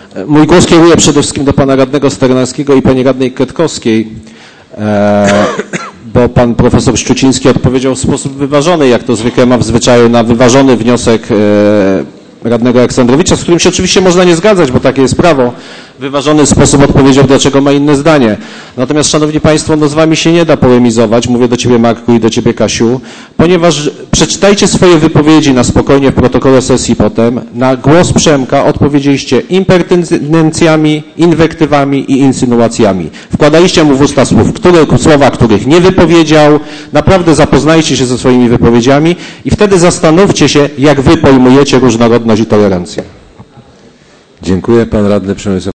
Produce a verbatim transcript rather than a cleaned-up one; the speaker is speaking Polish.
Mój głos kieruję przede wszystkim do pana radnego Sternackiego i pani radnej Kretkowskiej, e, bo pan profesor Szczuciński odpowiedział w sposób wyważony, jak to zwykle ma w zwyczaju, na wyważony wniosek e, radnego Aleksandrowicza, z którym się oczywiście można nie zgadzać, bo takie jest prawo. W wyważony sposób odpowiedział, dlaczego ma inne zdanie. Natomiast, szanowni państwo, no z wami się nie da polemizować, mówię do ciebie, Marku, i do ciebie, Kasiu, ponieważ przeczytajcie swoje wypowiedzi na spokojnie w protokole sesji potem. Na głos Przemka odpowiedzieliście impertynencjami, inwektywami i insynuacjami. Wkładaliście mu w usta słów, które, słowa, których nie wypowiedział. Naprawdę zapoznajcie się ze swoimi wypowiedziami i wtedy zastanówcie się, jak wy pojmujecie różnorodność i tolerancję. Dziękuję. Pan radny Przemysław